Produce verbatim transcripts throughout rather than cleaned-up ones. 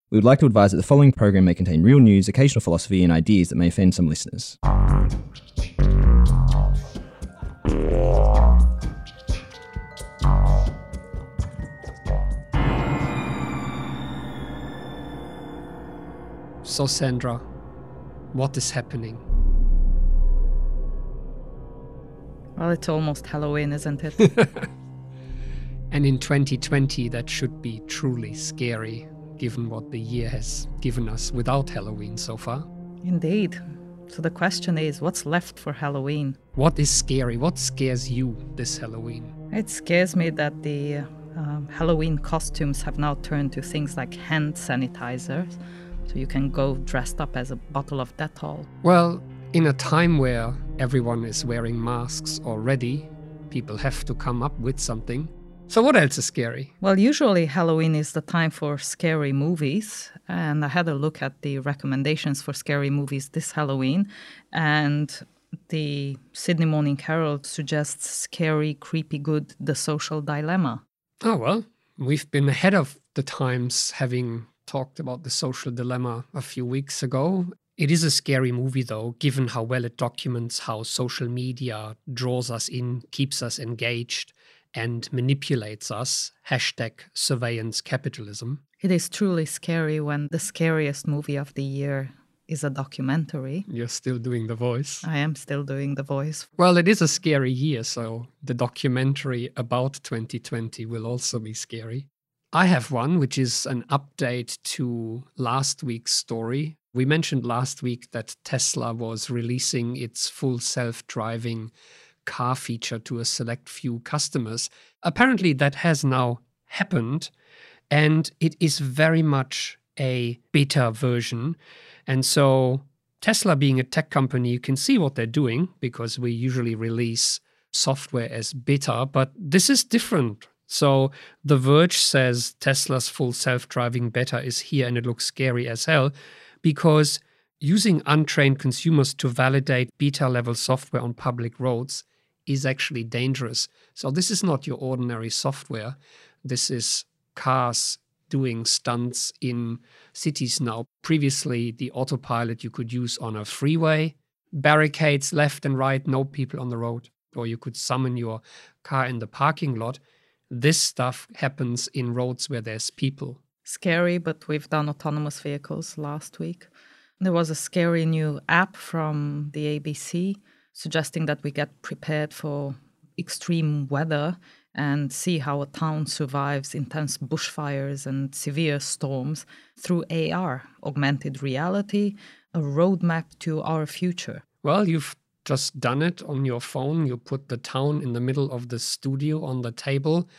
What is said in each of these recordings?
We would like to advise that the following program may contain real news, occasional philosophy, and ideas that may offend some listeners. So, Sandra, what is happening? Well, it's almost Halloween, isn't it? And in twenty twenty, that should be truly scary, given what the year has given us without Halloween so far. Indeed. So the question is, what's left for Halloween? What is scary? What scares you this Halloween? It scares me that the uh, Halloween costumes have now turned to things like hand sanitizers, so you can go dressed up as a bottle of Dettol. Well, in a time where everyone is wearing masks already, people have to come up with something. So what else is scary? Well, usually Halloween is the time for scary movies, and I had a look at the recommendations for scary movies this Halloween, and the Sydney Morning Herald suggests Scary, Creepy Good, The Social Dilemma. Oh, well, we've been ahead of the times, having talked about The Social Dilemma a few weeks ago. It is a scary movie, though, given how well it documents how social media draws us in, keeps us engaged, and manipulates us. Hashtag surveillance capitalism. It is truly scary when the scariest movie of the year is a documentary. You're still doing the voice. I am still doing the voice. Well, it is a scary year, so the documentary about twenty twenty will also be scary. I have one, which is an update to last week's story. We mentioned last week that Tesla was releasing its full self-driving car feature to a select few customers. Apparently that has now happened, and it is very much a beta version. And so Tesla, being a tech company, you can see what they're doing, because we usually release software as beta, but this is different. So The Verge says Tesla's full self-driving beta is here, and it looks scary as hell, because using untrained consumers to validate beta-level software on public roads is actually dangerous. So this is not your ordinary software. This is cars doing stunts in cities now. Previously, the autopilot you could use on a freeway, barricades left and right, no people on the road, or you could summon your car in the parking lot. This stuff happens in roads where there's people. Scary, but we've done autonomous vehicles last week. There was a scary new app from the A B C suggesting that we get prepared for extreme weather and see how a town survives intense bushfires and severe storms through A R, augmented reality, a roadmap to our future. Well, you've just done it on your phone. You put the town in the middle of the studio on the table,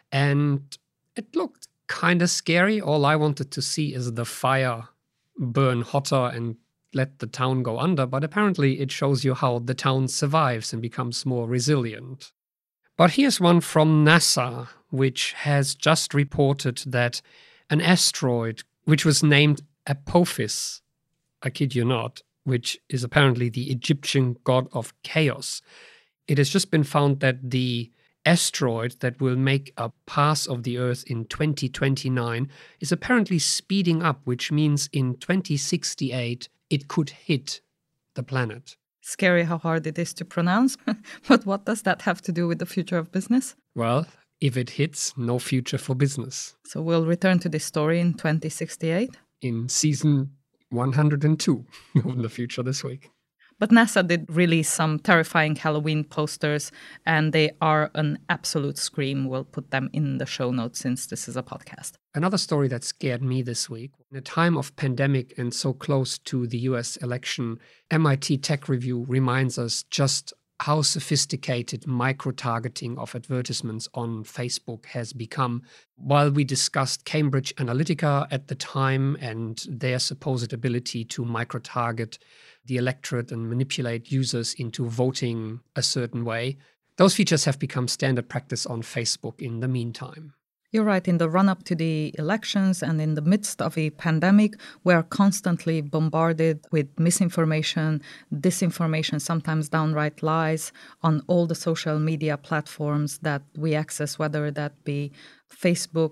and it looked kind of scary. All I wanted to see is the fire burn hotter and let the town go under, but apparently it shows you how the town survives and becomes more resilient. But here's one from NASA, which has just reported that an asteroid, which was named Apophis, I kid you not, which is apparently the Egyptian god of chaos, it has just been found that the asteroid that will make a pass of the Earth in twenty twenty-nine is apparently speeding up, which means in twenty sixty-eight it could hit the planet. Scary how hard it is to pronounce, but what does that have to do with the future of business? Well, if it hits, no future for business. So we'll return to this story in twenty sixty-eight? In season one hundred two of The Future This Week. But NASA did release some terrifying Halloween posters, and they are an absolute scream. We'll put them in the show notes since this is a podcast. Another story that scared me this week. In a time of pandemic and so close to the U S election, M I T Tech Review reminds us just how sophisticated micro-targeting of advertisements on Facebook has become. While we discussed Cambridge Analytica at the time and their supposed ability to micro-target the electorate and manipulate users into voting a certain way, those features have become standard practice on Facebook in the meantime. You're right. In the run-up to the elections and in the midst of a pandemic, we're constantly bombarded with misinformation, disinformation, sometimes downright lies on all the social media platforms that we access, whether that be Facebook,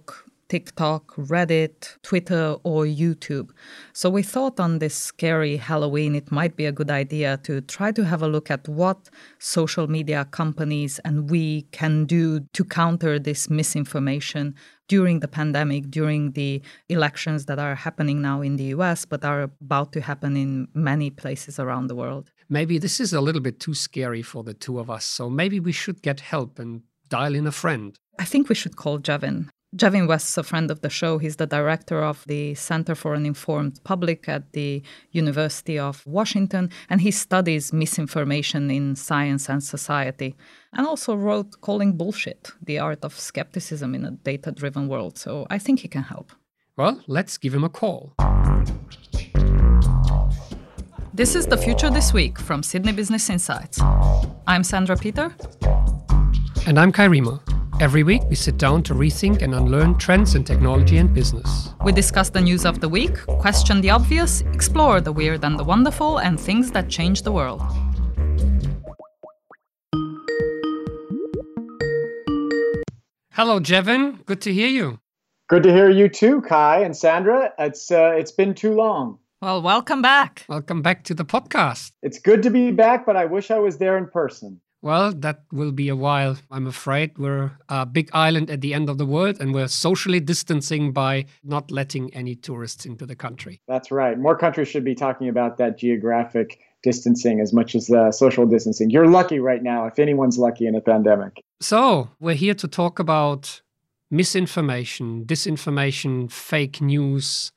TikTok, Reddit, Twitter, or YouTube. So we thought on this scary Halloween, it might be a good idea to try to have a look at what social media companies and we can do to counter this misinformation during the pandemic, during the elections that are happening now in the U S, but are about to happen in many places around the world. Maybe this is a little bit too scary for the two of us, so maybe we should get help and dial in a friend. I think we should call Jevin. Jevin West's a friend of the show. He's the director of the Center for an Informed Public at the University of Washington, and he studies misinformation in science and society, and also wrote Calling Bullshit, the art of skepticism in a data-driven world. So I think he can help. Well, let's give him a call. This is The Future This Week from Sydney Business Insights. I'm Sandra Peter. And I'm Kai Riemer. Every week, we sit down to rethink and unlearn trends in technology and business. We discuss the news of the week, question the obvious, explore the weird and the wonderful, and things that change the world. Hello, Jevin. Good to hear you. Good to hear you too, Kai and Sandra. It's uh, it's been too long. Well, welcome back. Welcome back to the podcast. It's good to be back, but I wish I was there in person. Well, that will be a while, I'm afraid. We're a big island at the end of the world, and we're socially distancing by not letting any tourists into the country. That's right. More countries should be talking about that geographic distancing as much as uh, social distancing. You're lucky right now, if anyone's lucky in a pandemic. So, we're here to talk about misinformation, disinformation, fake news,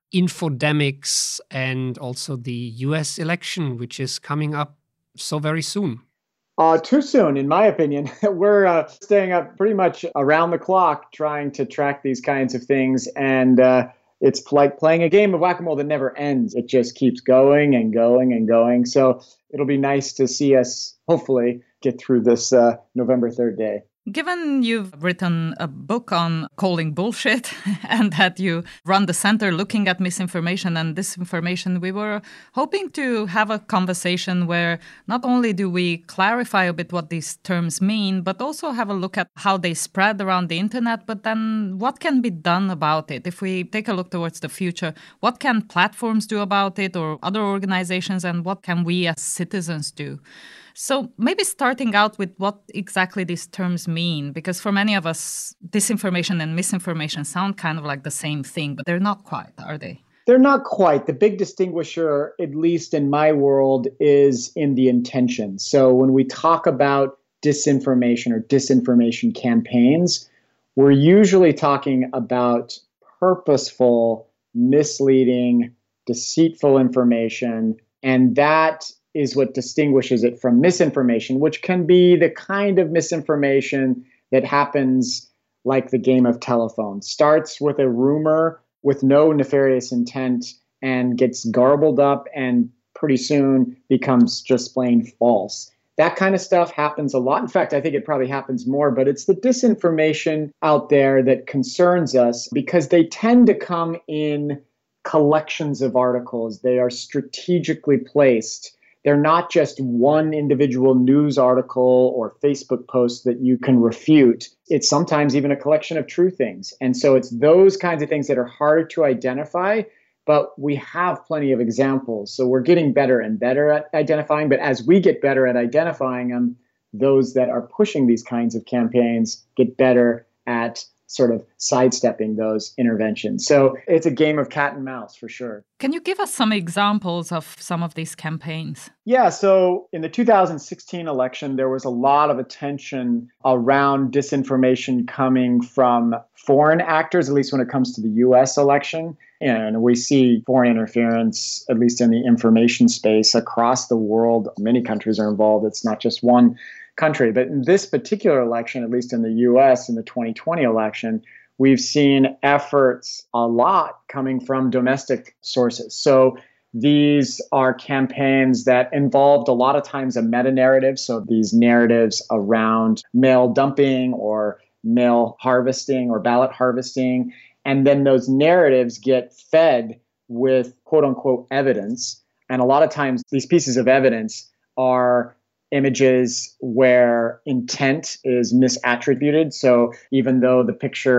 infodemics, and also the U S election, which is coming up so very soon. Uh, too soon, in my opinion. We're uh, staying up pretty much around the clock trying to track these kinds of things. And uh, it's like playing a game of whack-a-mole that never ends. It just keeps going and going and going. So it'll be nice to see us, hopefully, get through this uh, November third day. Given you've written a book on calling bullshit and that you run the center looking at misinformation and disinformation, we were hoping to have a conversation where not only do we clarify a bit what these terms mean, but also have a look at how they spread around the internet, but then what can be done about it? If we take a look towards the future, what can platforms do about it or other organizations, and what can we as citizens do? So maybe starting out with what exactly these terms mean, because for many of us, disinformation and misinformation sound kind of like the same thing, but they're not quite, are they? They're not quite. The big distinguisher, at least in my world, is in the intention. So when we talk about disinformation or disinformation campaigns, we're usually talking about purposeful, misleading, deceitful information, and that is what distinguishes it from misinformation, which can be the kind of misinformation that happens like the game of telephone. Starts with a rumor with no nefarious intent and gets garbled up and pretty soon becomes just plain false. That kind of stuff happens a lot. In fact, I think it probably happens more, but it's the disinformation out there that concerns us because they tend to come in collections of articles. They are strategically placed. They're not just one individual news article or Facebook post that you can refute. It's sometimes even a collection of true things. And so it's those kinds of things that are harder to identify, but we have plenty of examples. So we're getting better and better at identifying. But as we get better at identifying them, those that are pushing these kinds of campaigns get better at sort of sidestepping those interventions. So it's a game of cat and mouse for sure. Can you give us some examples of some of these campaigns? Yeah, so in the two thousand sixteen election, there was a lot of attention around disinformation coming from foreign actors, at least when it comes to the U S election. And we see foreign interference, at least in the information space, across the world. Many countries are involved. It's not just one country. But in this particular election, at least in the U S, in the twenty twenty election, we've seen efforts a lot coming from domestic sources. So these are campaigns that involved a lot of times a meta-narrative. So these narratives around mail dumping or mail harvesting or ballot harvesting. And then those narratives get fed with quote unquote evidence. And a lot of times these pieces of evidence are images where intent is misattributed. So even though the picture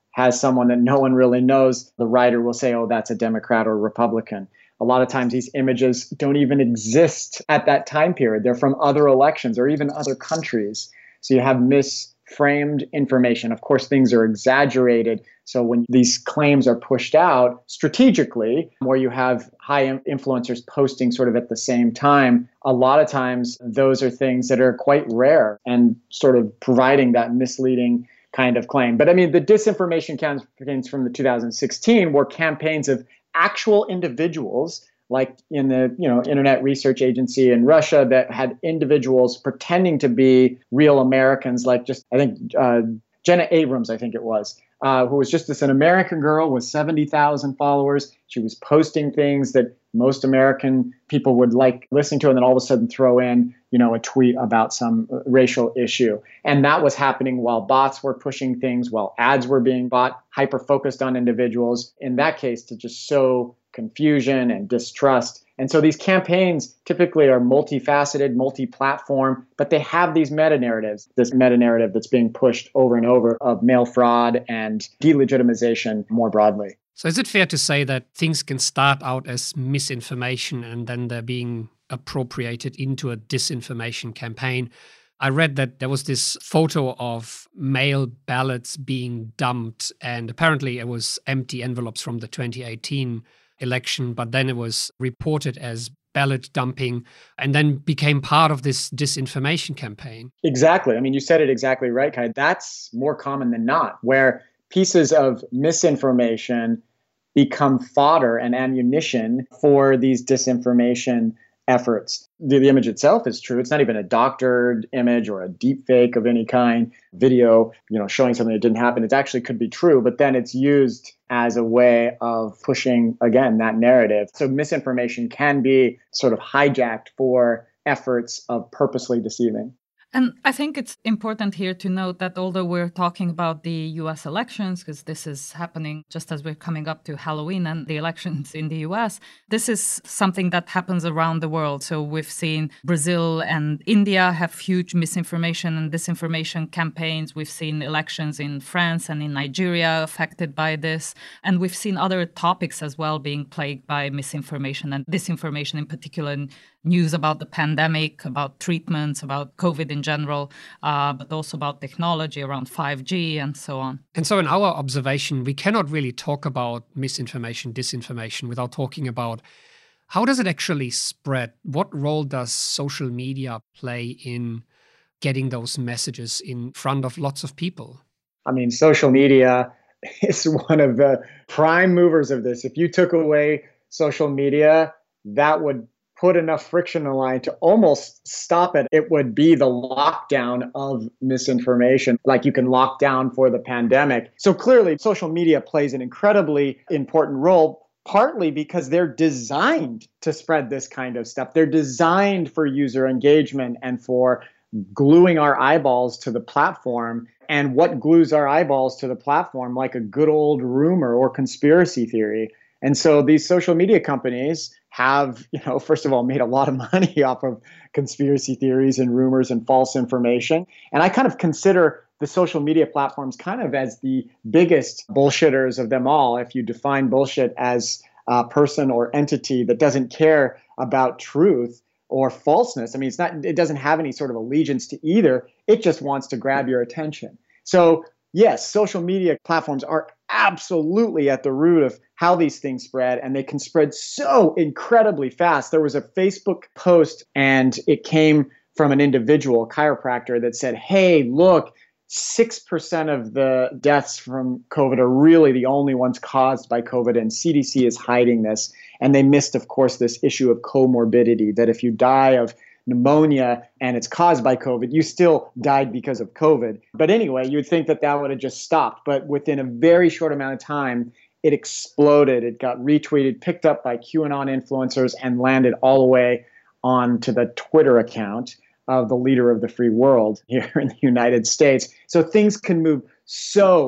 has someone that no one really knows, the writer will say, oh, that's a Democrat or Republican. A lot of times these images don't even exist at that time period. They're from other elections or even other countries. So you have misframed information. Of course, things are exaggerated. So when these claims are pushed out strategically, where you have high influencers posting sort of at the same time, a lot of times those are things that are quite rare and sort of providing that misleading kind of claim. But I mean, the disinformation campaigns from the two thousand sixteen were campaigns of actual individuals, like in the you know Internet Research Agency in Russia, that had individuals pretending to be real Americans, like just I think uh, Jenna Abrams, I think it was, uh, who was just this an American girl with seventy thousand followers. She was posting things that most American people would like listening to, and then all of a sudden throw in you know a tweet about some racial issue. And that was happening while bots were pushing things, while ads were being bought, hyper-focused on individuals, in that case, to just sow confusion and distrust. And so these campaigns typically are multifaceted, multi-platform, but they have these meta-narratives, this meta-narrative that's being pushed over and over of mail fraud and delegitimization more broadly. So is it fair to say that things can start out as misinformation and then they're being appropriated into a disinformation campaign? I read that there was this photo of mail ballots being dumped, and apparently it was empty envelopes from the twenty eighteen election, but then it was reported as ballot dumping and then became part of this disinformation campaign. Exactly. I mean, you said it exactly right, Kai. That's more common than not, where pieces of misinformation become fodder and ammunition for these disinformation efforts. The, the image itself is true. It's not even a doctored image or a deep fake of any kind, video, you know, showing something that didn't happen. It actually could be true, but then it's used as a way of pushing, again, that narrative. So misinformation can be sort of hijacked for efforts of purposely deceiving. And I think it's important here to note that although we're talking about the U S elections, because this is happening just as we're coming up to Halloween and the elections in the U S, this is something that happens around the world. So we've seen Brazil and India have huge misinformation and disinformation campaigns. We've seen elections in France and in Nigeria affected by this. And we've seen other topics as well being plagued by misinformation and disinformation, in particular news about the pandemic, about treatments, about COVID in general, uh, but also about technology around five G and so on. And so in our observation, we cannot really talk about misinformation, disinformation without talking about how does it actually spread? What role does social media play in getting those messages in front of lots of people? I mean, social media is one of the prime movers of this. If you took away social media, that would put enough friction in the line to almost stop it. It would be the lockdown of misinformation, like you can lock down for the pandemic. So clearly, social media plays an incredibly important role, partly because they're designed to spread this kind of stuff. They're designed for user engagement and for gluing our eyeballs to the platform. And what glues our eyeballs to the platform like a good old rumor or conspiracy theory? And so these social media companies have, you know, first of all, made a lot of money off of conspiracy theories and rumors and false information. And I kind of consider the social media platforms kind of as the biggest bullshitters of them all. If you define bullshit as a person or entity that doesn't care about truth or falseness, I mean, it's not, it doesn't have any sort of allegiance to either. It just wants to grab your attention. So yes, social media platforms are absolutely at the root of how these things spread, and they can spread so incredibly fast. There was a Facebook post, and it came from an individual chiropractor that said, hey, look, six percent of the deaths from COVID are really the only ones caused by COVID, and C D C is hiding this. And they missed, of course, this issue of comorbidity, that if you die of pneumonia and it's caused by COVID, you still died because of COVID. But anyway, you'd think that that would have just stopped. But within a very short amount of time, it exploded. It got retweeted, picked up by QAnon influencers, and landed all the way onto the Twitter account of the leader of the free world here in the United States. So things can move so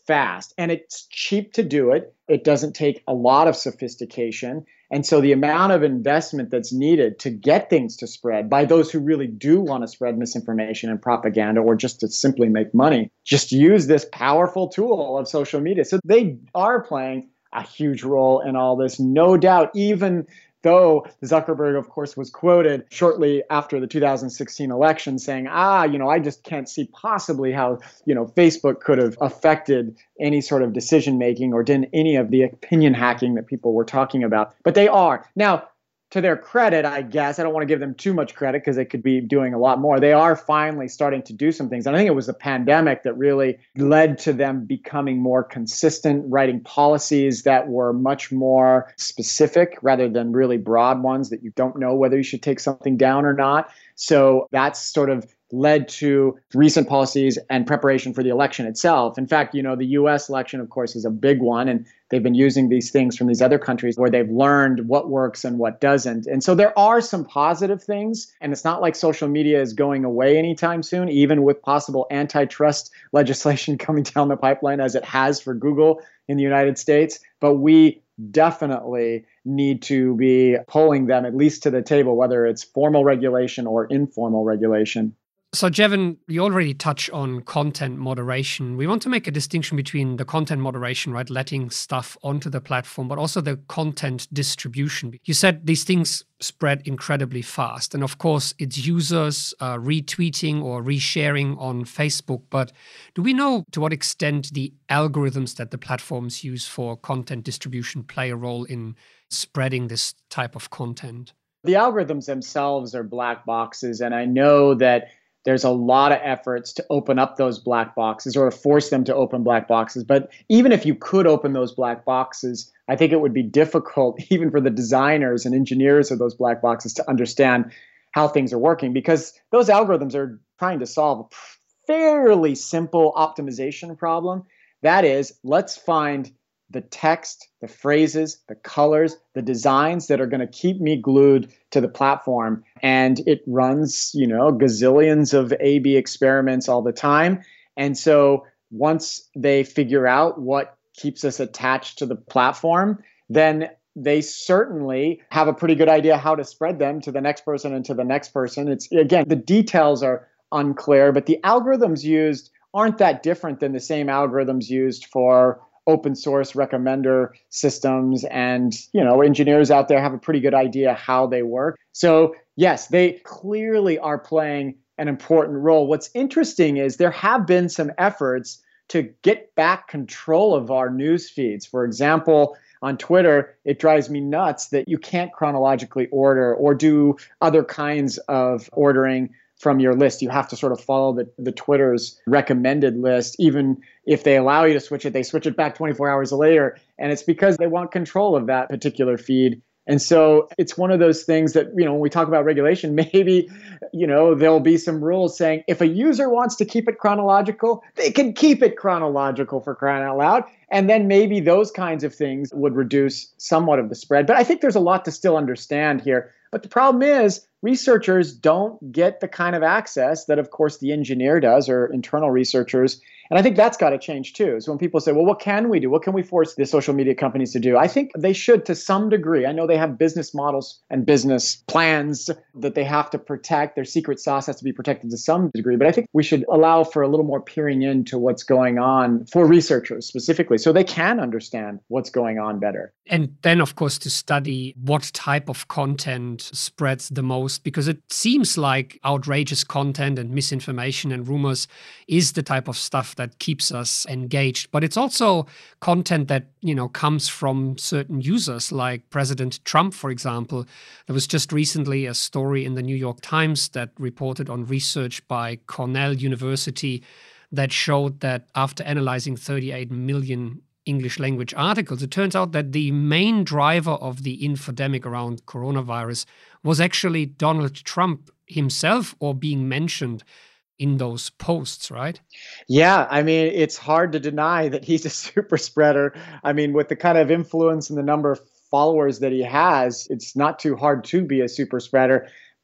fast and it's cheap to do it. It doesn't take a lot of sophistication. And so the amount of investment that's needed to get things to spread by those who really do want to spread misinformation and propaganda or just to simply make money, just use this powerful tool of social media. So they are playing a huge role in all this, no doubt, even though Zuckerberg, of course, was quoted shortly after the two thousand sixteen election saying, ah, you know, I just can't see possibly how, you know, Facebook could have affected any sort of decision making or done any of the opinion hacking that people were talking about. But they are. Now, to their credit, I guess, I don't want to give them too much credit because they could be doing a lot more. They are finally starting to do some things. And I think it was the pandemic that really led to them becoming more consistent, writing policies that were much more specific rather than really broad ones that you don't know whether you should take something down or not. So that's sort of led to recent policies and preparation for the election itself. In fact, you know, the U S election, of course, is a big one, and they've been using these things from these other countries where they've learned what works and what doesn't. And so there are some positive things, and it's not like social media is going away anytime soon, even with possible antitrust legislation coming down the pipeline as it has for Google in the United States. But we definitely need to be pulling them at least to the table, whether it's formal regulation or informal regulation. So, Jevon, you already touched on content moderation. We want to make a distinction between the content moderation, right, letting stuff onto the platform, but also the content distribution. You said these things spread incredibly fast. And of course, it's users uh, retweeting or resharing on Facebook. But do we know to what extent the algorithms that the platforms use for content distribution play a role in spreading this type of content? The algorithms themselves are black boxes. And I know that there's a lot of efforts to open up those black boxes or force them to open black boxes. But even if you could open those black boxes, I think it would be difficult even for the designers and engineers of those black boxes to understand how things are working, because those algorithms are trying to solve a fairly simple optimization problem. That is, let's find the text, the phrases, the colors, the designs that are going to keep me glued to the platform. And it runs, you know, gazillions of A B experiments all the time. And so once they figure out what keeps us attached to the platform, then they certainly have a pretty good idea how to spread them to the next person and to the next person. It's, again, the details are unclear, but the algorithms used aren't that different than the same algorithms used for open source recommender systems. And, you know, engineers out there have a pretty good idea how they work. So yes, they clearly are playing an important role. What's interesting is there have been some efforts to get back control of our news feeds. For example, on Twitter, it drives me nuts that you can't chronologically order or do other kinds of ordering from your list. You have to sort of follow the, the Twitter's recommended list. Even if they allow you to switch it, they switch it back twenty-four hours later. And it's because they want control of that particular feed. And so it's one of those things that, you know, when we talk about regulation, maybe, you know, there'll be some rules saying if a user wants to keep it chronological, they can keep it chronological, for crying out loud. And then maybe those kinds of things would reduce somewhat of the spread. But I think there's a lot to still understand here. But the problem is researchers don't get the kind of access that, of course, the engineer does, or internal researchers. And I think that's got to change too. So when people say, well, what can we do? What can we force the social media companies to do? I think they should, to some degree. I know they have business models and business plans that they have to protect. Their secret sauce has to be protected to some degree. But I think we should allow for a little more peering into what's going on for researchers specifically, so they can understand what's going on better. And then, of course, to study what type of content spreads the most, because it seems like outrageous content and misinformation and rumors is the type of stuff that keeps us engaged. But it's also content that, you know, comes from certain users, like President Trump, for example. There was just recently a story in the New York Times that reported on research by Cornell University that showed that after analyzing thirty-eight million English language articles, it turns out that the main driver of the infodemic around coronavirus was actually Donald Trump himself, or being mentioned in those posts, right? Yeah, I mean, it's hard to deny that he's a super spreader. I mean, with the kind of influence and the number of followers that he has, it's not too hard to be a super spreader. But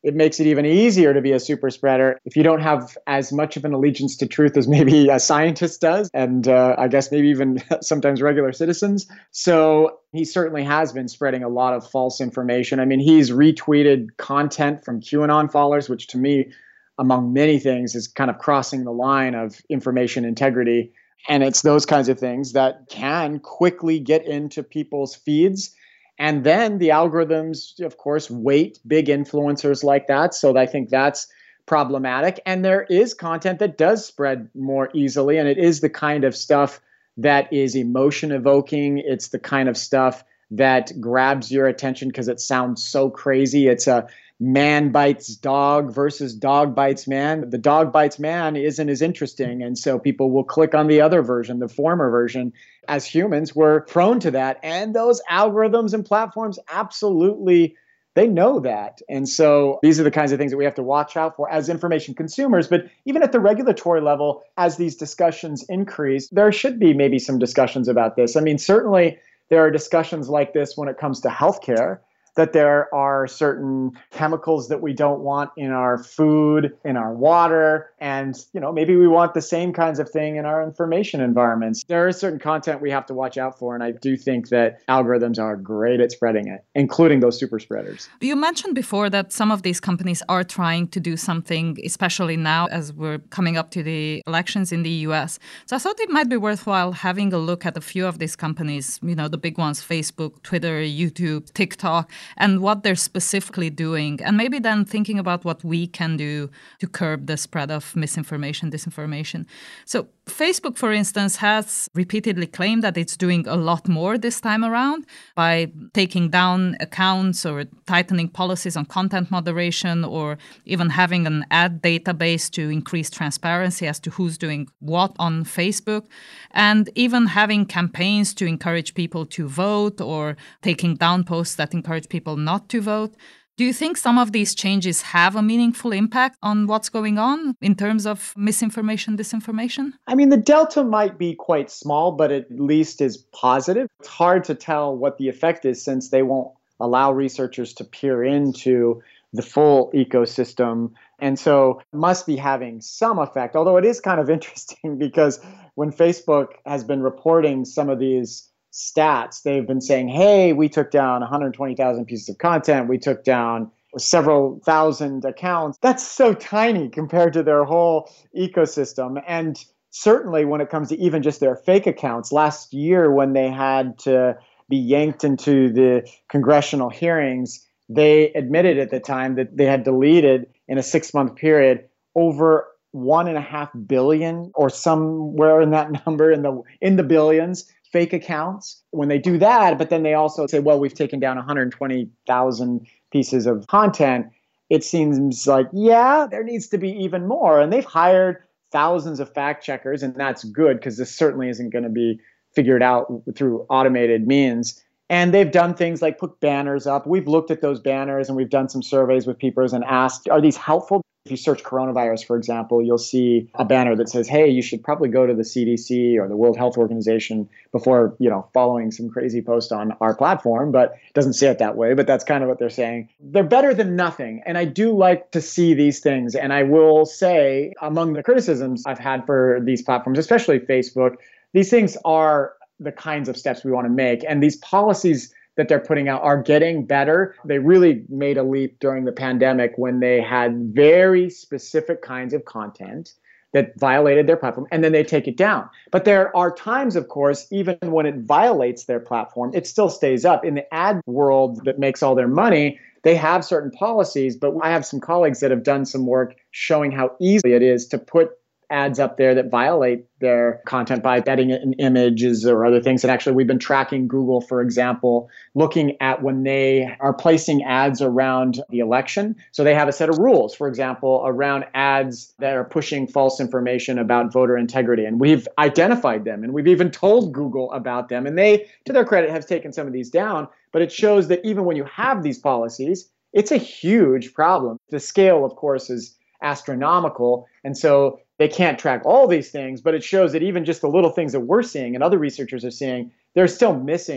it makes it even easier to be a super spreader if you don't have as much of an allegiance to truth as maybe a scientist does, and uh, I guess maybe even sometimes regular citizens. So he certainly has been spreading a lot of false information. I mean, he's retweeted content from QAnon followers, which to me, among many things, is kind of crossing the line of information integrity. And it's those kinds of things that can quickly get into people's feeds. And then the algorithms, of course, weight big influencers like that. So I think that's problematic. And there is content that does spread more easily. And it is the kind of stuff that is emotion evoking. It's the kind of stuff that grabs your attention because it sounds so crazy. It's a man bites dog versus dog bites man. The dog bites man isn't as interesting. And so people will click on the other version, the former version. As humans, we're prone to that. And those algorithms and platforms absolutely, they know that. And so these are the kinds of things that we have to watch out for as information consumers. But even at the regulatory level, as these discussions increase, there should be maybe some discussions about this. I mean, certainly there are discussions like this when it comes to healthcare, that there are certain chemicals that we don't want in our food, in our water, and you know, maybe we want the same kinds of thing in our information environments. There is certain content we have to watch out for, and I do think that algorithms are great at spreading it, including those super spreaders. You mentioned before that some of these companies are trying to do something, especially now as we're coming up to the elections in the U S. So I thought it might be worthwhile having a look at a few of these companies, you know, the big ones, Facebook, Twitter, YouTube, TikTok, and what they're specifically doing, and maybe then thinking about what we can do to curb the spread of misinformation, disinformation. So Facebook, for instance, has repeatedly claimed that it's doing a lot more this time around by taking down accounts or tightening policies on content moderation, or even having an ad database to increase transparency as to who's doing what on Facebook, and even having campaigns to encourage people to vote or taking down posts that encourage people not to vote. Do you think some of these changes have a meaningful impact on what's going on in terms of misinformation, disinformation? I mean, the delta might be quite small, but at least is positive. It's hard to tell what the effect is since they won't allow researchers to peer into the full ecosystem. And so it must be having some effect, although it is kind of interesting because when Facebook has been reporting some of these stats, they've been saying, hey, we took down one hundred twenty thousand pieces of content. We took down several thousand accounts. That's so tiny compared to their whole ecosystem. And certainly when it comes to even just their fake accounts, last year when they had to be yanked into the congressional hearings, they admitted at the time that they had deleted in a six-month period over one and a half billion or somewhere in that number in the in the billions fake accounts. When they do that, but then they also say, well, we've taken down one hundred twenty thousand pieces of content, it seems like, yeah, there needs to be even more. And they've hired thousands of fact checkers, and that's good because this certainly isn't going to be figured out through automated means. And they've done things like put banners up. We've looked at those banners and we've done some surveys with people and asked, are these helpful? If you search coronavirus, for example, you'll see a banner that says, hey, you should probably go to the C D C or the World Health Organization before, you know, following some crazy post on our platform. But it doesn't say it that way, but that's kind of what they're saying. They're better than nothing. And I do like to see these things. And I will say among the criticisms I've had for these platforms, especially Facebook, these things are the kinds of steps we want to make. And these policies that they're putting out are getting better. They really made a leap during the pandemic when they had very specific kinds of content that violated their platform, and then they take it down. But there are times, of course, even when it violates their platform, it still stays up. In the ad world that makes all their money, they have certain policies, but I have some colleagues that have done some work showing how easy it is to put ads up there that violate their content by embedding it in images or other things. And actually, we've been tracking Google, for example, looking at when they are placing ads around the election. So they have a set of rules, for example, around ads that are pushing false information about voter integrity. And we've identified them and we've even told Google about them. And they, to their credit, have taken some of these down. But it shows that even when you have these policies, it's a huge problem. The scale, of course, is astronomical. And so they can't track all these things, but it shows that even just the little things that we're seeing and other researchers are seeing, they're still missing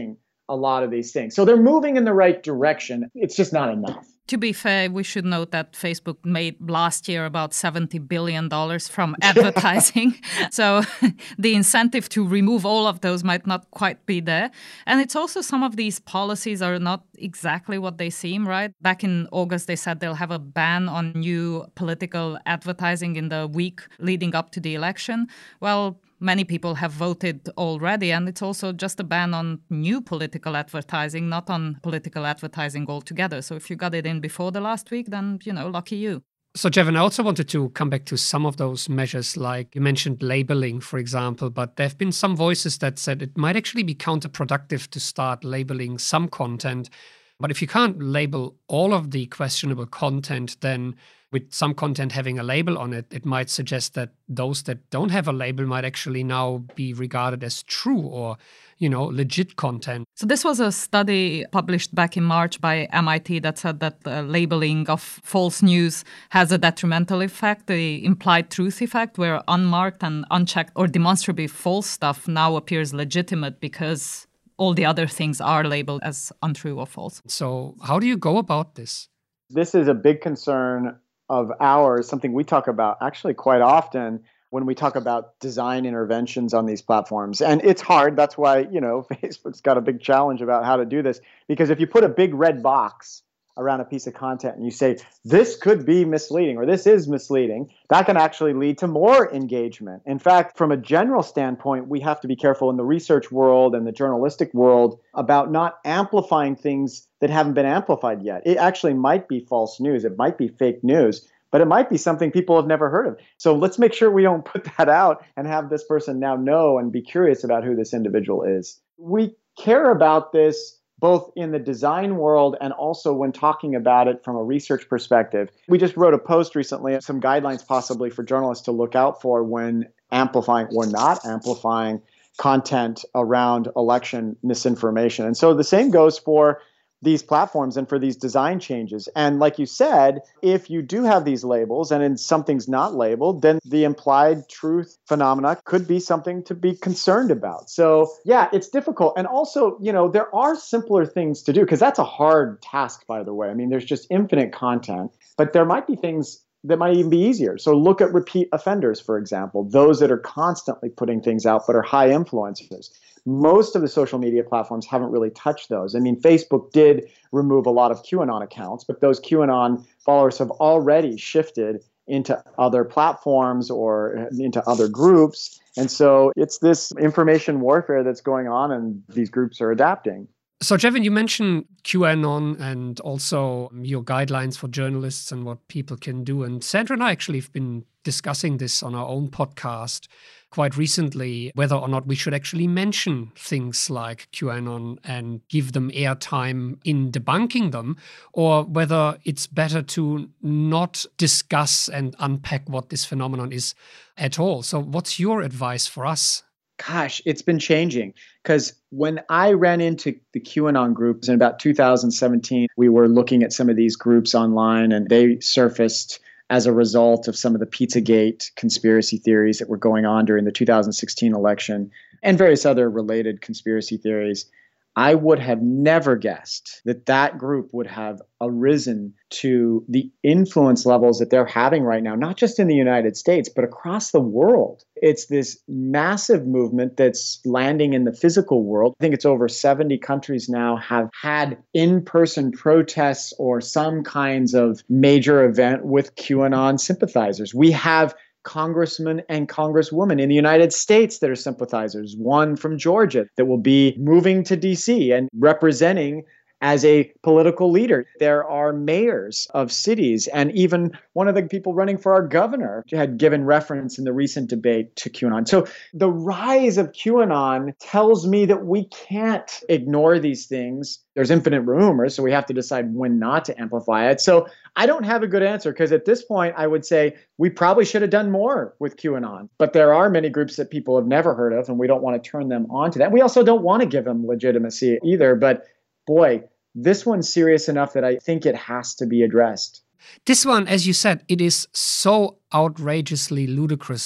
a lot of these things. So they're moving in the right direction. It's just not enough. To be fair, we should note that Facebook made last year about seventy billion dollars from advertising. So the incentive to remove all of those might not quite be there. And it's also some of these policies are not exactly what they seem, right? Back in August, they said they'll have a ban on new political advertising in the week leading up to the election. Well, many people have voted already, and it's also just a ban on new political advertising, not on political advertising altogether. So if you got it in before the last week, then, you know, lucky you. So, Jevon, I also wanted to come back to some of those measures, like you mentioned labeling, for example, but there have been some voices that said it might actually be counterproductive to start labeling some content. But if you can't label all of the questionable content, then with some content having a label on it, it might suggest that those that don't have a label might actually now be regarded as true or, you know, legit content. So this was a study published back in March by M I T that said that the labeling of false news has a detrimental effect, the implied truth effect, where unmarked and unchecked or demonstrably false stuff now appears legitimate because all the other things are labeled as untrue or false. So how do you go about this? This is a big concern of ours, something we talk about actually quite often when we talk about design interventions on these platforms. And it's hard. That's why, you know, Facebook's got a big challenge about how to do this. Because if you put a big red box around a piece of content and you say, this could be misleading or this is misleading, that can actually lead to more engagement. In fact, from a general standpoint, we have to be careful in the research world and the journalistic world about not amplifying things that haven't been amplified yet. It actually might be false news. It might be fake news, but it might be something people have never heard of. So let's make sure we don't put that out and have this person now know and be curious about who this individual is. We care about this both in the design world and also when talking about it from a research perspective. We just wrote a post recently, some guidelines possibly for journalists to look out for when amplifying or not amplifying content around election misinformation. And so the same goes for these platforms and for these design changes. And like you said, if you do have these labels and then something's not labeled, then the implied truth phenomena could be something to be concerned about. So yeah, it's difficult. And also, you know, there are simpler things to do because that's a hard task, by the way. I mean, there's just infinite content, but there might be things that might even be easier. So look at repeat offenders, for example, those that are constantly putting things out but are high influencers. Most of the social media platforms haven't really touched those. I mean, Facebook did remove a lot of QAnon accounts, but those QAnon followers have already shifted into other platforms or into other groups. And so it's this information warfare that's going on, and these groups are adapting. So, Jevon, you mentioned QAnon and also your guidelines for journalists and what people can do. And Sandra and I actually have been discussing this on our own podcast quite recently, whether or not we should actually mention things like QAnon and give them airtime in debunking them, or whether it's better to not discuss and unpack what this phenomenon is at all. So what's your advice for us? Gosh, it's been changing because when I ran into the QAnon groups in about two thousand seventeen, we were looking at some of these groups online and they surfaced as a result of some of the Pizzagate conspiracy theories that were going on during the two thousand sixteen election and various other related conspiracy theories. I would have never guessed that that group would have arisen to the influence levels that they're having right now, not just in the United States, but across the world. It's this massive movement that's landing in the physical world. I think it's over seventy countries now have had in-person protests or some kinds of major event with QAnon sympathizers. We have congressmen and congresswomen in the United States that are sympathizers, one from Georgia that will be moving to D C and representing as a political leader. There are mayors of cities, and even one of the people running for our governor had given reference in the recent debate to QAnon. So the rise of QAnon tells me that we can't ignore these things. There's infinite rumors, so we have to decide when not to amplify it. So I don't have a good answer because at this point, I would say we probably should have done more with QAnon. But there are many groups that people have never heard of, and we don't want to turn them on to that. We also don't want to give them legitimacy either. But boy, this one's serious enough that I think it has to be addressed. This one, as you said, it is so outrageously ludicrous that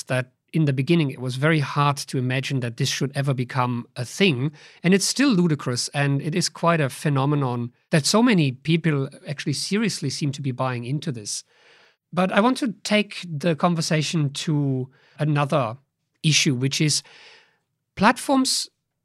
in the beginning, it was very hard to imagine that this should ever become a thing. And it's still ludicrous. And it is quite a phenomenon that so many people actually seriously seem to be buying into this. But I want to take the conversation to another issue, which is platforms,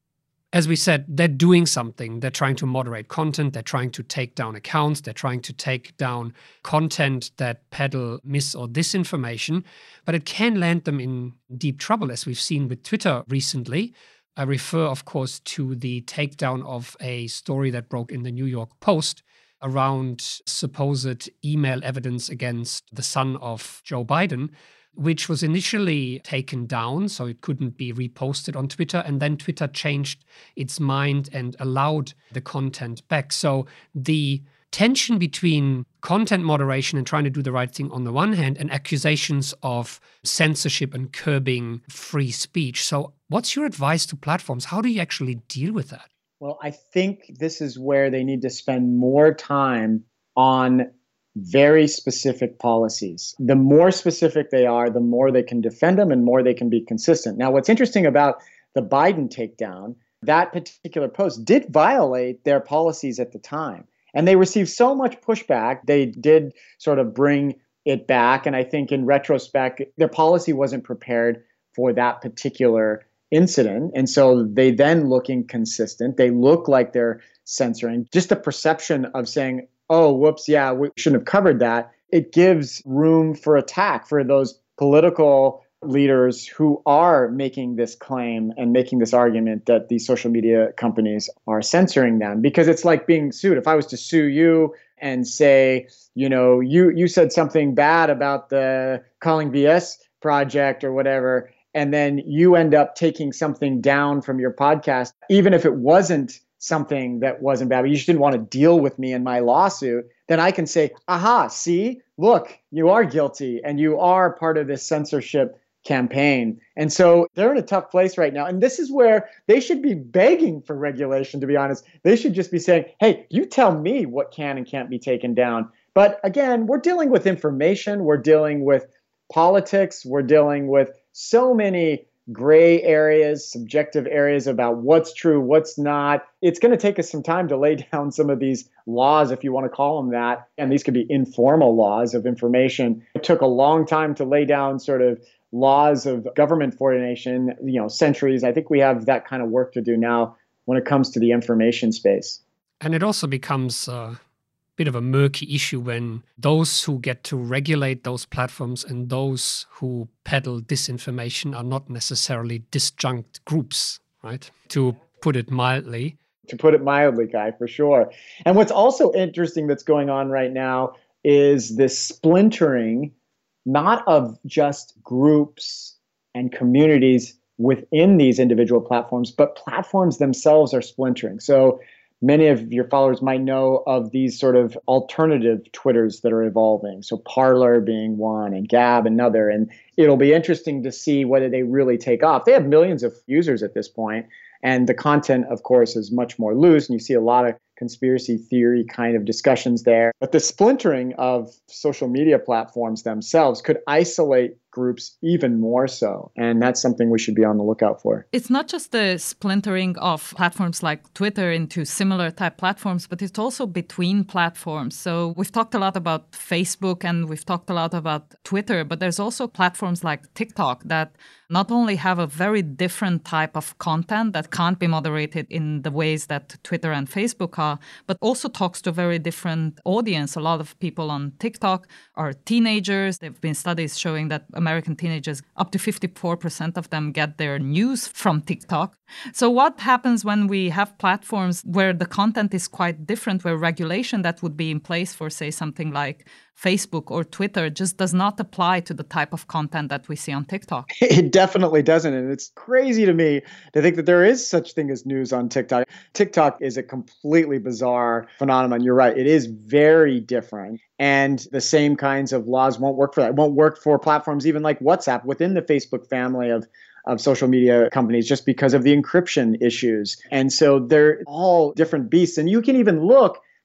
as we said, they're doing something. They're trying to moderate content. They're trying to take down accounts. They're trying to take down content that peddle mis or disinformation. But it can land them in deep trouble, as we've seen with Twitter recently. I refer, of course, to the takedown of a story that broke in the New York Post around supposed email evidence against the son of Joe Biden, which was initially taken down, so it couldn't be reposted on Twitter. And then Twitter changed its mind and allowed the content back. So the tension between content moderation and trying to do the right thing on the one hand, and accusations of censorship and curbing free speech. So what's your advice to platforms? How do you actually deal with that? Well, I think this is where they need to spend more time on very specific policies. The more specific they are, the more they can defend them and more they can be consistent. Now, what's interesting about the Biden takedown, that particular post did violate their policies at the time. And they received so much pushback, they did sort of bring it back. And I think in retrospect, their policy wasn't prepared for that particular incident. And so they then look inconsistent. They look like they're censoring. Just the perception of saying, oh, whoops, yeah, we shouldn't have covered that. It gives room for attack for those political leaders who are making this claim and making this argument that these social media companies are censoring them, because it's like being sued. If I was to sue you and say, you know, you, you said something bad about the Calling B S project or whatever, and then you end up taking something down from your podcast, even if it wasn't something that wasn't bad, but you just didn't want to deal with me in my lawsuit, then I can say, aha, see, look, you are guilty and you are part of this censorship campaign. And so they're in a tough place right now. And this is where they should be begging for regulation, to be honest. They should just be saying, hey, you tell me what can and can't be taken down. But again, we're dealing with information. We're dealing with politics. We're dealing with so many gray areas, subjective areas about what's true, what's not. It's going to take us some time to lay down some of these laws, if you want to call them that. And these could be informal laws of information. It took a long time to lay down sort of laws of government coordination, you know, centuries. I think we have that kind of work to do now when it comes to the information space. And it also becomes a bit of a murky issue when those who get to regulate those platforms and those who peddle disinformation are not necessarily disjunct groups, right? To put it mildly. To put it mildly, Kai, for sure. And what's also interesting that's going on right now is this splintering, not of just groups and communities within these individual platforms, but platforms themselves are splintering. So many of your followers might know of these sort of alternative Twitters that are evolving. So Parler being one and Gab another. And it'll be interesting to see whether they really take off. They have millions of users at this point. And the content, of course, is much more loose. And you see a lot of conspiracy theory kind of discussions there. But the splintering of social media platforms themselves could isolate groups even more so. And that's something we should be on the lookout for. It's not just the splintering of platforms like Twitter into similar type platforms, but it's also between platforms. So we've talked a lot about Facebook and we've talked a lot about Twitter, but there's also platforms like TikTok that not only have a very different type of content that can't be moderated in the ways that Twitter and Facebook are, but also talks to a very different audience. A lot of people on TikTok are teenagers. There have been studies showing that American teenagers, up to fifty-four percent of them get their news from TikTok. So what happens when we have platforms where the content is quite different, where regulation that would be in place for, say, something like Facebook or Twitter just does not apply to the type of content that we see on TikTok? It definitely doesn't. And it's crazy to me to think that there is such thing as news on TikTok. TikTok is a completely bizarre phenomenon. You're right. It is very different. And the same kinds of laws won't work for that. It won't work for platforms even like WhatsApp within the Facebook family of of social media companies just because of the encryption issues. And so they're all different beasts. And you can even look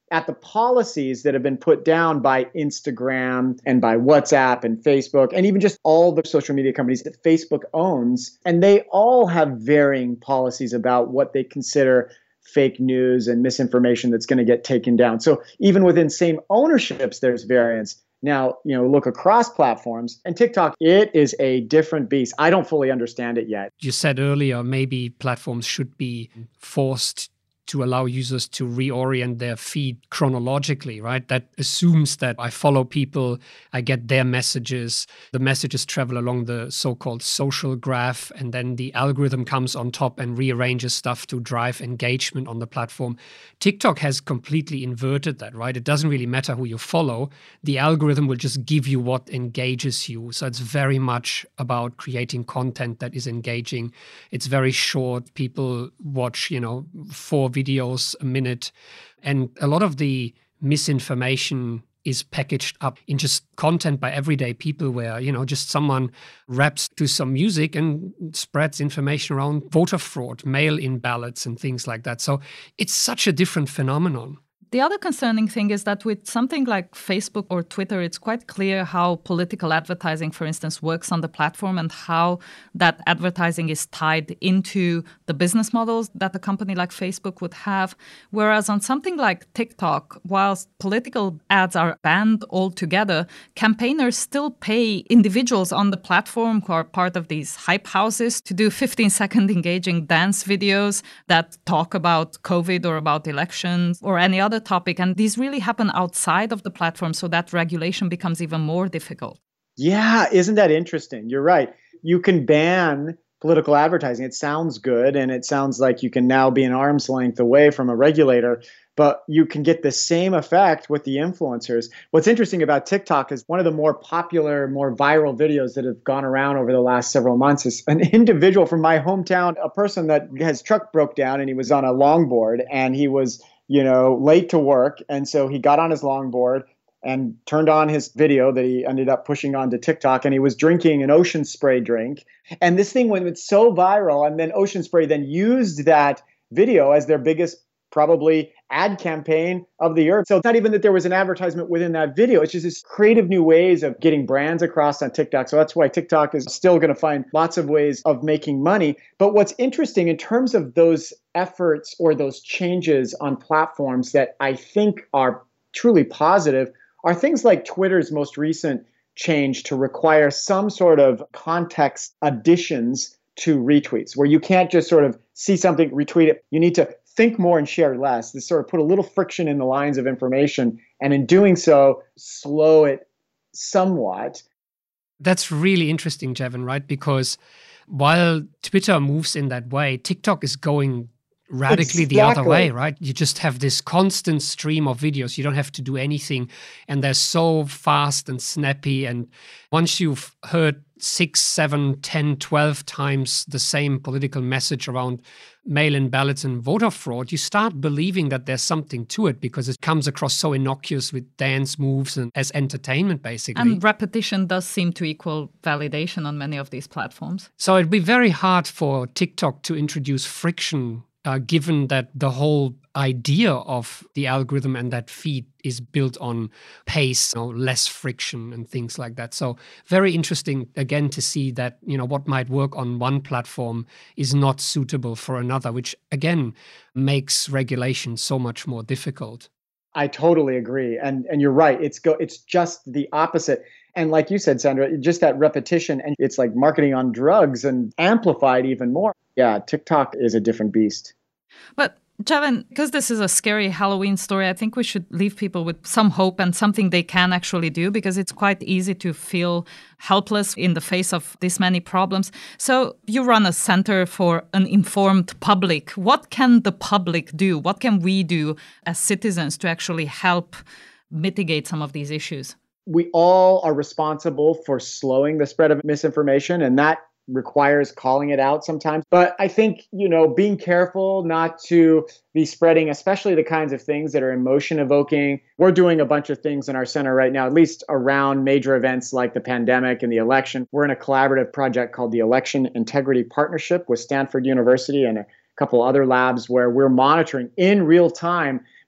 at the policies that have been put down by Instagram and by WhatsApp and Facebook, and even just all the social media companies that Facebook owns. And they all have varying policies about what they consider fake news and misinformation that's going to get taken down. So even within same ownerships, there's variance. Now, you know, look across platforms, and TikTok, it is a different beast. I don't fully understand it yet. You said earlier, maybe platforms should be forced to allow users to reorient their feed chronologically, right? That assumes that I follow people, I get their messages, the messages travel along the so-called social graph, and then the algorithm comes on top and rearranges stuff to drive engagement on the platform. TikTok has completely inverted that, right? It doesn't really matter who you follow. The algorithm will just give you what engages you. So it's very much about creating content that is engaging. It's very short. People watch, you know, four videos videos a minute. And a lot of the misinformation is packaged up in just content by everyday people where, you know, just someone raps to some music and spreads information around voter fraud, mail-in ballots and things like that. So it's such a different phenomenon. The other concerning thing is that with something like Facebook or Twitter, it's quite clear how political advertising, for instance, works on the platform and how that advertising is tied into the business models that a company like Facebook would have. Whereas on something like TikTok, whilst political ads are banned altogether, campaigners still pay individuals on the platform who are part of these hype houses to do fifteen-second engaging dance videos that talk about COVID or about elections or any other topic. And these really happen outside of the platform, so that regulation becomes even more difficult. Yeah, isn't that interesting? You're right. You can ban political advertising. It sounds good, and it sounds like you can now be an arm's length away from a regulator, but you can get the same effect with the influencers. What's interesting about TikTok is one of the more popular, more viral videos that have gone around over the last several months is an individual from my hometown, a person that his truck broke down and he was on a longboard and he was you know, late to work. And so he got on his longboard and turned on his video that he ended up pushing onto TikTok, and he was drinking an Ocean Spray drink. And this thing went so viral, and then Ocean Spray then used that video as their biggest probably ad campaign of the year. So it's not even that there was an advertisement within that video. It's just this creative new ways of getting brands across on TikTok. So that's why TikTok is still going to find lots of ways of making money. But what's interesting in terms of those efforts or those changes on platforms that I think are truly positive are things like Twitter's most recent change to require some sort of context additions to retweets, where you can't just sort of see something, retweet it. You need to think more and share less. This sort of put a little friction in the lines of information, and in doing so, slow it somewhat. That's really interesting, Jevin, right? Because while Twitter moves in that way, TikTok is going radically exactly. the other way, right? You just have this constant stream of videos. You don't have to do anything, and they're so fast and snappy. And once you've heard six, seven, ten, twelve times the same political message around mail-in ballots and voter fraud, you start believing that there's something to it because it comes across so innocuous with dance moves and as entertainment, basically. And repetition does seem to equal validation on many of these platforms. So it'd be very hard for TikTok to introduce friction, uh, given that the whole idea of the algorithm and that feed is built on pace, you know, less friction and things like that. So very interesting, again, to see that, you know, what might work on one platform is not suitable for another, which, again, makes regulation so much more difficult. I totally agree. And and you're right. It's go. It's just the opposite. And like you said, Sandra, just that repetition, and it's like marketing on drugs and amplified even more. Yeah, TikTok is a different beast. But Jevin, because this is a scary Halloween story, I think we should leave people with some hope and something they can actually do, because it's quite easy to feel helpless in the face of this many problems. So you run a center for an informed public. What can the public do? What can we do as citizens to actually help mitigate some of these issues? We all are responsible for slowing the spread of misinformation, and that requires calling it out sometimes. But I think, you know, being careful not to be spreading, especially the kinds of things that are emotion evoking. We're doing a bunch of things in our center right now, at least around major events like the pandemic and the election. We're in a collaborative project called the Election Integrity Partnership with Stanford University and a couple other labs where we're monitoring in real time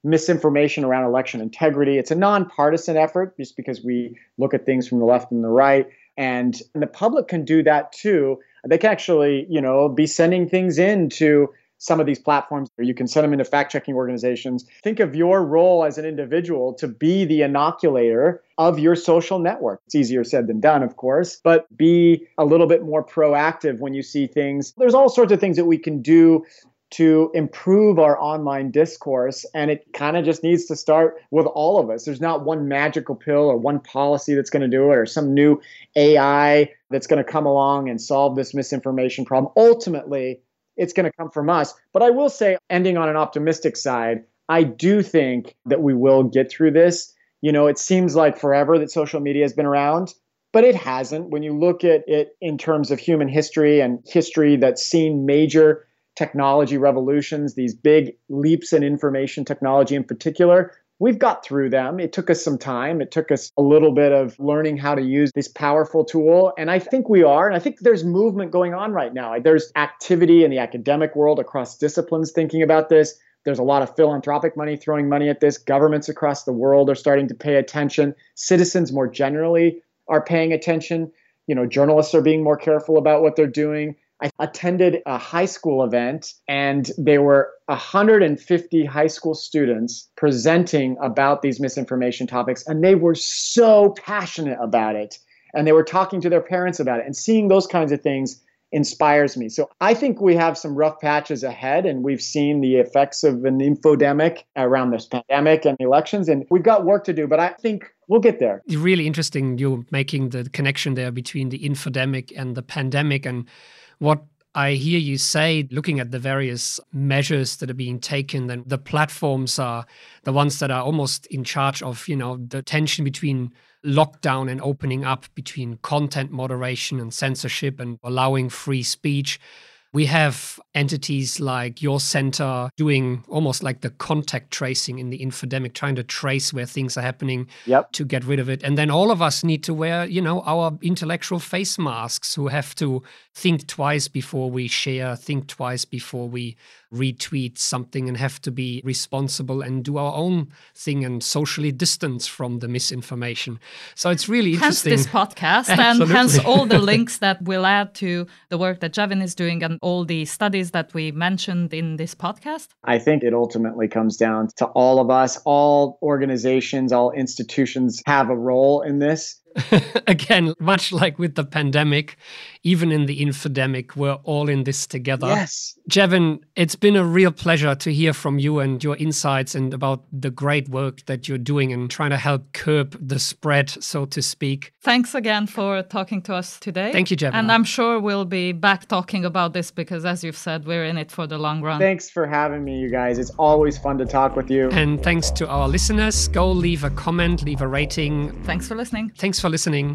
misinformation around election integrity. It's a nonpartisan effort just because we look at things from the left and the right. And, and the public can do that too. They can actually, you know, be sending things into some of these platforms, or you can send them into fact-checking organizations. Think of your role as an individual to be the inoculator of your social network. It's easier said than done, of course, but be a little bit more proactive when you see things. There's all sorts of things that we can do to improve our online discourse, and it kind of just needs to start with all of us. There's not one magical pill or one policy that's going to do it, or some new A I that's going to come along and solve this misinformation problem. Ultimately, it's going to come from us. But I will say, ending on an optimistic side, I do think that we will get through this. You know, it seems like forever that social media has been around, but it hasn't. When you look at it in terms of human history and history that's seen major technology revolutions, these big leaps in information technology in particular, we've got through them. It took us some time. It took us a little bit of learning how to use this powerful tool. And I think we are. And I think there's movement going on right now. There's activity in the academic world across disciplines thinking about this. There's a lot of philanthropic money throwing money at this. Governments across the world are starting to pay attention. Citizens more generally are paying attention. You know, journalists are being more careful about what they're doing. I attended a high school event, and there were one hundred fifty high school students presenting about these misinformation topics, and they were so passionate about it. And they were talking to their parents about it, and seeing those kinds of things inspires me. So I think we have some rough patches ahead, and we've seen the effects of an infodemic around this pandemic and elections, and we've got work to do, but I think we'll get there. It's really interesting you're making the connection there between the infodemic and the pandemic. And what I hear you say, looking at the various measures that are being taken, then the platforms are the ones that are almost in charge of, you know, the tension between lockdown and opening up, between content moderation and censorship and allowing free speech. We have entities like your center doing almost like the contact tracing in the infodemic, trying to trace where things are happening yep. to get rid of it. And then all of us need to wear, you know, our intellectual face masks, who have to think twice before we share, think twice before we retweet something, and have to be responsible and do our own thing and socially distance from the misinformation. So it's really hence interesting. Hence this podcast and hence all the links that we'll add to the work that Jevin is doing and all the studies that we mentioned in this podcast. I think it ultimately comes down to all of us. All organizations, all institutions have a role in this. Again, much like with the pandemic, even in the infodemic, we're all in this together. Yes. Jevin, it's been a real pleasure to hear from you and your insights and about the great work that you're doing and trying to help curb the spread, so to speak. Thanks again for talking to us today. Thank you, Jevin. And I'm sure we'll be back talking about this because, as you've said, we're in it for the long run. Thanks for having me, you guys. It's always fun to talk with you. And thanks to our listeners. Go leave a comment, leave a rating. Thanks for listening. Thanks for listening.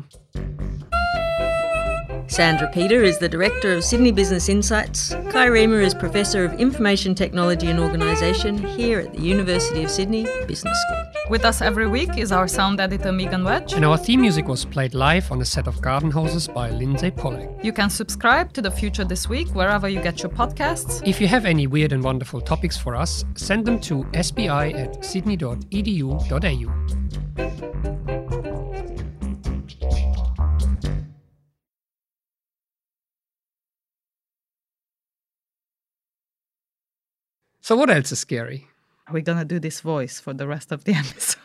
Sandra Peter is the Director of Sydney Business Insights. Kai Riemer is Professor of Information Technology and Organisation here at the University of Sydney Business School. With us every week is our sound editor Megan Wedge. And our theme music was played live on a set of garden hoses by Lindsay Pollack. You can subscribe to The Future This Week wherever you get your podcasts. If you have any weird and wonderful topics for us, send them to s b i at sydney dot e d u dot a u. So what else is scary? Are we going to do this voice for the rest of the episode?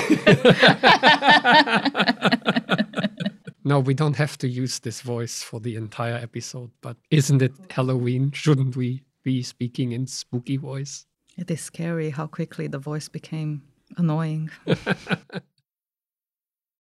No, we don't have to use this voice for the entire episode, but isn't it Halloween? Shouldn't we be speaking in spooky voice? It is scary how quickly the voice became annoying.